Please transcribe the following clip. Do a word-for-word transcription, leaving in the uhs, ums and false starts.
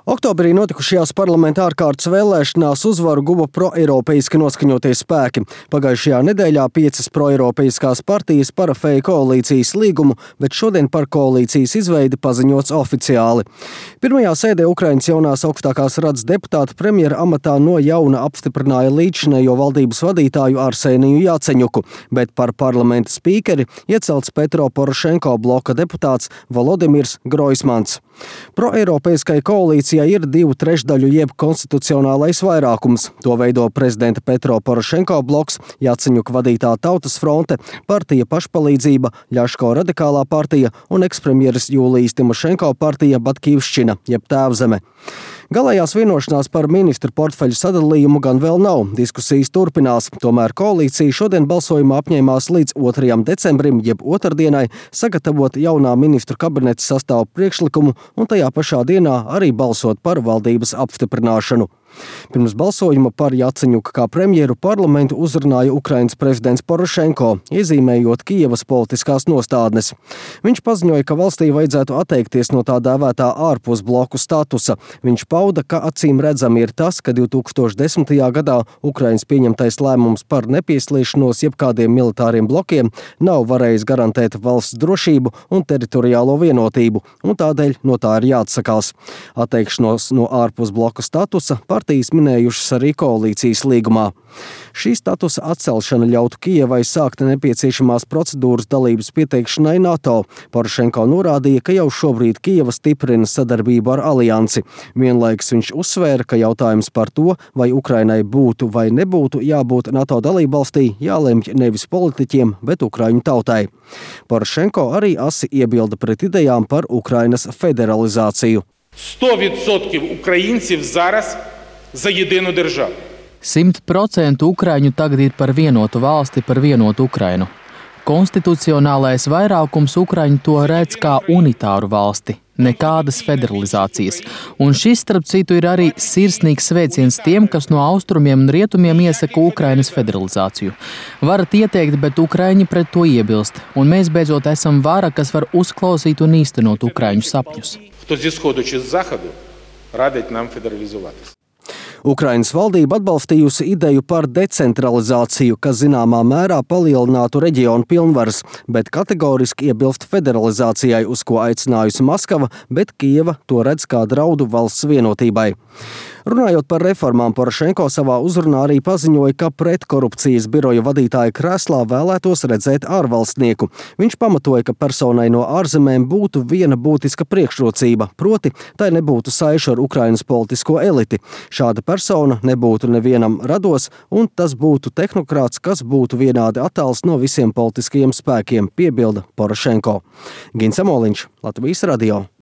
Oktobrī notikušajās parlamenta ārkārtas vēlēšanās uzvaru guva proeiropeiski noskaņotie spēki. Pagājušajā nedēļā piecas proeiropeiskās partijas parafēja koalīcijas līgumu, bet šodien par koalīcijas izveidi paziņots oficiāli. Pirmajā sēdē Ukrainas jaunās augstākās radas deputāta premjera amatā no jauna apstiprināja līdzšinējo valdības vadītāju Arseniju Jaceņuku, bet par parlamenta spīkeri iecelts Petro Porošenko bloka deputāts Volodimirs Groismans. Proeiropeiskai koalīcijai ir divu trešdaļu jeb konstitucionālais vairākums. To veido prezidenta Petro Porošenko bloks, Jaceņuka vadītā Tautas fronte, partija Pašpalīdzība, Ļaško radikālā partija un ekspremjeras Jūlijas Timošenko partija Batkivšķina, jeb Tēvzeme. Galējās vienošanās par ministru portfeļu sadalījumu gan vēl nav. Diskusijas turpinās. Tomēr koalīcija šodien balsojumā apņēmās līdz otrajam decembrim, jeb otrdienai, sagatavot jaunā ministru kabineta sastāvu priekšlikumu un tajā pašā dienā arī balsot par valdības apstiprināšanu. Pirms balsojuma par Jaceņuka kā premjeru parlamentu uzrunāja Ukrainas prezidents Porošenko, iezīmējot Kijevas politiskās nostādnes. Viņš paziņoja, ka valstī vajadzētu atteikties no tā dēvētā ārpusbloku statusa. Viņš pauda, ka acīm redzami ir tas, ka divi tūkstoši desmitajā gadā Ukrainas pieņemtais lēmums par nepiesliešanos jebkādiem militāriem blokiem nav varējis garantēt valsts drošību un teritoriālo vienotību, un tādēļ no tā ir jāatsakās. Atteikšanos no ārpusbloka statusa partijas minējušas arī koalīcijas līgumā. Šī statusa atcelšana ļautu Kijevai sākt nepieciešamās procedūras dalības pieteikšanai NATO. Porošenko norādīja, ka jau šobrīd Kijeva stiprina sadarbību ar aliansi. Vienlaikus viņš uzsvēra, ka jautājums par to, vai Ukrainai būtu vai nebūtu jābūt NATO dalībvalstī, jālemj nevis politiķiem, bet Ukraiņu tautai. Porošenko arī asi iebilda pret idejām par Ukrainas federalizāciju. сто відсотків українців зараз за єдину державу. Simt procentu Ukraiņu tagad ir par vienotu valsti, par vienotu Ukrainu. Konstitucionālais vairākums Ukraiņu to redz kā unitāru valsti, nekādas federalizācijas. Un šis, starp citu, ir arī sirsnīgs sveiciens tiem, kas no austrumiem un rietumiem iesaka Ukrainas federalizāciju. Varat ieteikt, bet Ukraiņi pret to iebilst. Un mēs beidzot esam vara, kas var uzklausīt un īstenot Ukraiņu sapņus. Хто зі сходу чи з заходу радить нам федералізуватися. Ukrainas valdība atbalstījusi ideju par decentralizāciju, kas zināmā mērā palielinātu reģionu pilnvaras, bet kategoriski iebilst federalizācijai, uz ko aicinājusi Maskava, bet Kijeva to redz kā draudu valsts vienotībai. Runājot par reformām, Porošenko savā uzrunā arī paziņoja, ka pretkorupcijas biroja vadītāja krēslā vēlētos redzēt ārvalstnieku. Viņš pamatoja, ka personai no ārzemēm būtu viena būtiska priekšrocība, proti, tai nebūtu saišu ar Ukrainas politisko eliti. Šāda persona nebūtu nevienam rados, un tas būtu tehnokrāts, kas būtu vienādi attāls no visiem politiskajiem spēkiem, piebilda Porošenko. Gins Amoliņš, Latvijas radio.